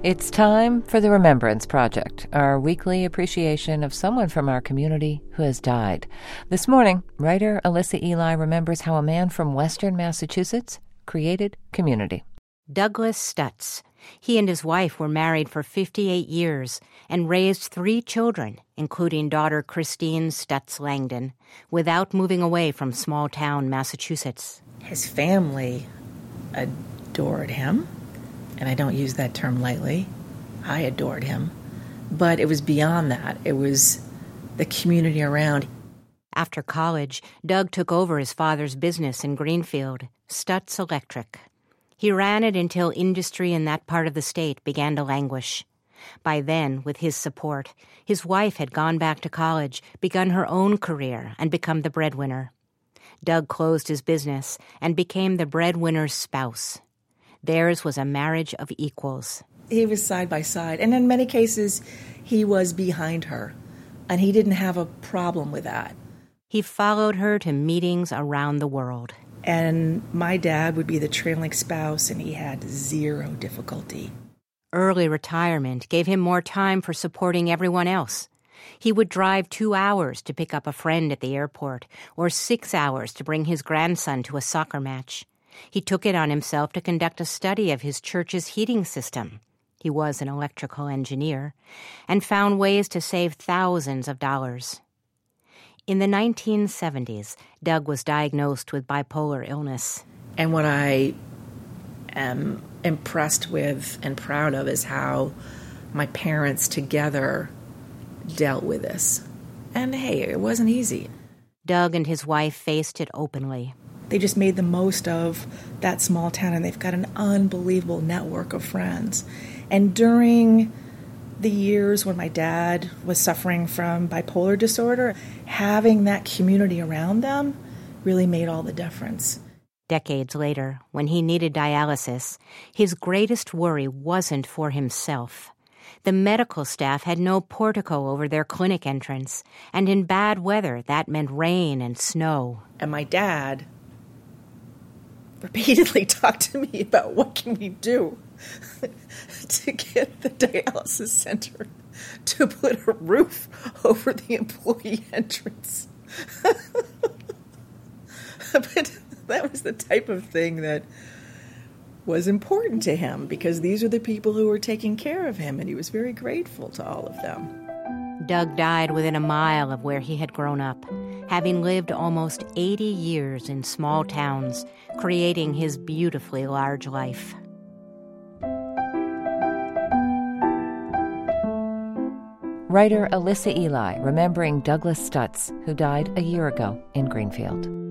It's time for the Remembrance Project, our weekly appreciation of someone from our community who has died. This morning, writer Alyssa Ely remembers how a man from Western Massachusetts created community. Douglas Stutz. He and his wife were married for 58 years and raised 3 children, including daughter Christine Stutz Langdon, without moving away from small-town Massachusetts. His family adored him, and I don't use that term lightly. I adored him. But it was beyond that. It was the community around. After college, Doug took over his father's business in Greenfield, Stutz Electric. He ran it until industry in that part of the state began to languish. By then, with his support, his wife had gone back to college, begun her own career, and become the breadwinner. Doug closed his business and became the breadwinner's spouse. Theirs was a marriage of equals. He was side by side, and in many cases, he was behind her, and he didn't have a problem with that. He followed her to meetings around the world. And my dad would be the trailing spouse, and he had zero difficulty. Early retirement gave him more time for supporting everyone else. He would drive 2 hours to pick up a friend at the airport, or 6 hours to bring his grandson to a soccer match. He took it on himself to conduct a study of his church's heating system. He was an electrical engineer, and found ways to save thousands of dollars. In the 1970s, Doug was diagnosed with bipolar illness. And what I am impressed with and proud of is how my parents together dealt with this. And hey, it wasn't easy. Doug and his wife faced it openly. They just made the most of that small town, and they've got an unbelievable network of friends. And during the years when my dad was suffering from bipolar disorder, having that community around them really made all the difference. Decades later, when he needed dialysis, his greatest worry wasn't for himself. The medical staff had no portico over their clinic entrance, and in bad weather, that meant rain and snow. And my dad repeatedly talked to me about what can we do to get the dialysis center to put a roof over the employee entrance. But that was the type of thing that was important to him, because these are the people who were taking care of him, and he was very grateful to all of them. Doug died within a mile of where he had grown up, having lived almost 80 years in small towns, creating his beautifully large life. Writer Alyssa Ely remembering Douglas Stutz, who died a year ago in Greenfield.